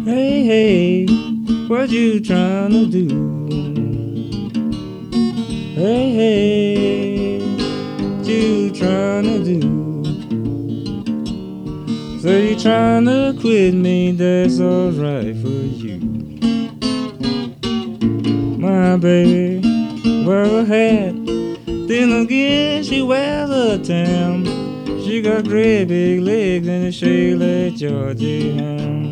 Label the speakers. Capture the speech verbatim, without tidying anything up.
Speaker 1: Hey, hey, what you trying to do? Hey, hey, what you trying to do? So you trying to quit me, that's alright for you. My baby wear a hat, then again she wears a tam. She got great big legs and a shake like Georgie ham.